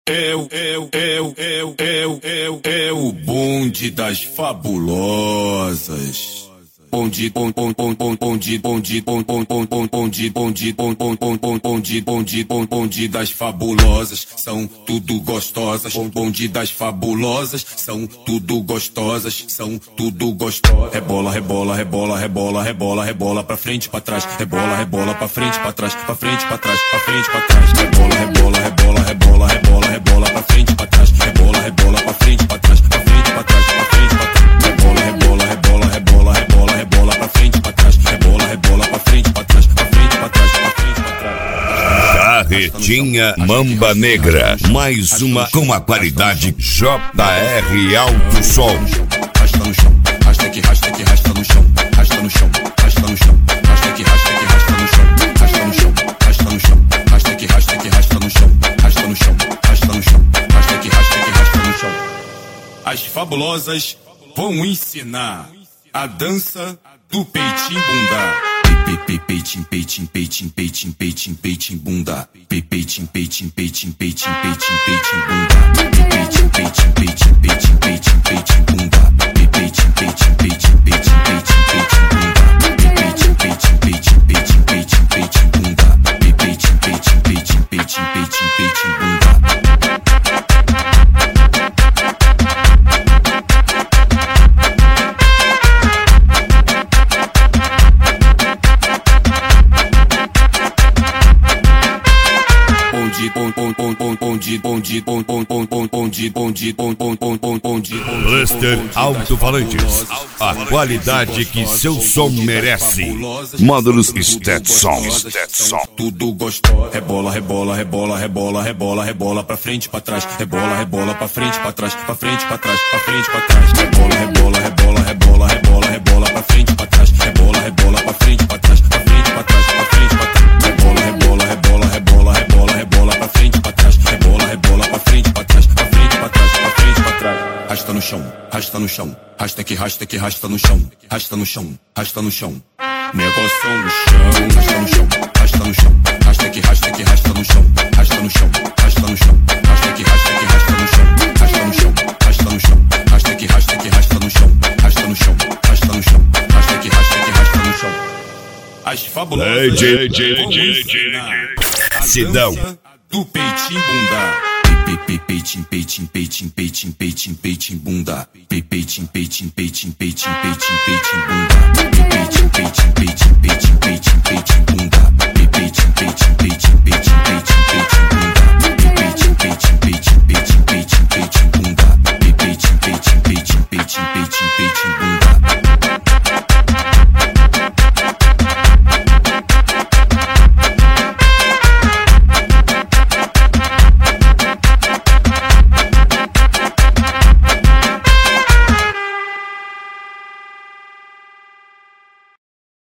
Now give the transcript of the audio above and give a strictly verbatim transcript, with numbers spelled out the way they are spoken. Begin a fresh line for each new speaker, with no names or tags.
é o, é o, é o, é o, é o, é o, é o bonde das fabulosas. Bonde, bom, bom, bom, bom, bonde, bonde, bom, bom, bom, bom, bonde, bonde, bom, bom, bom, bom, bonde, bonde, bom, bonde das fabulosas, são tudo gostosas. Bonde das fabulosas, são tudo gostosas, são tudo gostosas. Rebola, rebola, rebola, rebola, rebola, rebola pra frente, pra trás, rebola, rebola pra frente, pra trás, pra frente, pra trás, pra frente, pra trás. Rebola, rebola, rebola, rebola, rebola, rebola pra frente, pra trás, rebola, rebola pra frente, pra trás, pra frente, pra trás, pra frente, pra trás. Rebola, rebola, rebola, rebola, rebola, rebola pra frente, pra trás, rebola, rebola pra frente, pra trás, pra frente, pra trás, pra frente, pra trás.
Carretinha Mamba Negra, mais uma com a qualidade J R Alto Som.
Rasta no chão, rasta que rasta que rasta no chão, rasta no chão, rasta no chão, rasta que rasta que rasta no chão, rasta no chão, rasta no chão, rasta que rasta que rasta no chão, rasta no chão, rasta no chão, rasta que rasta que rasta no chão. As fabulosas vão ensinar a dança do peitinho bunda. Peitinho, peitinho, peitinho, peitinho, peitinho, peitinho bunda. Peitinho, peitinho, peitinho, peitinho, peitinho, peitinho bunda. Peitinho, peitinho, peitinho, peitinho, peitinho, peitinho bunda. Peitinho, peitinho, peitinho, peitinho, peitinho, peitinho bunda. Peitinho, peitinho, peitinho, peitinho, peitinho, peitinho bunda. Peitinho, peitinho, peitinho, peitinho, peitinho, peitinho bunda.
Cluster Alto-Falantes, a qualidade que seu som merece. Módulos Stetson.
Tudo gostou. Rebola, rebola, rebola, rebola, rebola, rebola pra frente, pra trás. Rebola, rebola pra frente, pra trás, pra frente, pra trás, pra frente, pra trás. Rebola, rebola, rebola, rebola, rebola, rebola pra frente, pra trás. Rebola, rebola pra frente, pra trás, pra frente, pra trás, pra frente, pra trás. Rebola, rebola, rebola, rebola, rebola, rebola pra frente, pra trás. Rebola, rebola pra frente, pra trás, pra frente, pra trás, pra frente, pra trás. Rasta no chão, rasta no chão, rasta que rasta que rasta no chão, rasta no chão, rasta no chão. Negócio no chão, rasta no chão, rasta no chão, rasta que rasta que rasta no chão, rasta no chão, rasta no chão, rasta que rasta que rasta no chão, rasta no chão, rasta no chão, rasta que rasta que rasta no chão, rasta no chão, rasta no chão, rasta que rasta que rasta no chão. As fabulosas
Sidão
do peitinho bunda. Peitinho, peitinho, peitinho, peitinho, peitinho, peitinho bunda. Peitinho, peitinho, peitinho, peitinho, peitinho, peitinho bunda. Peitinho, peitinho, peitinho, peitinho, peitinho, peitinho bunda. Peitinho, peitinho, peitinho, peitinho, peitinho, peitinho bunda. Peitinho, peitinho, peitinho, peitinho, peitinho, peitinho bunda. Peitinho, peitinho, peitinho, peitinho, peitinho, peitinho bunda.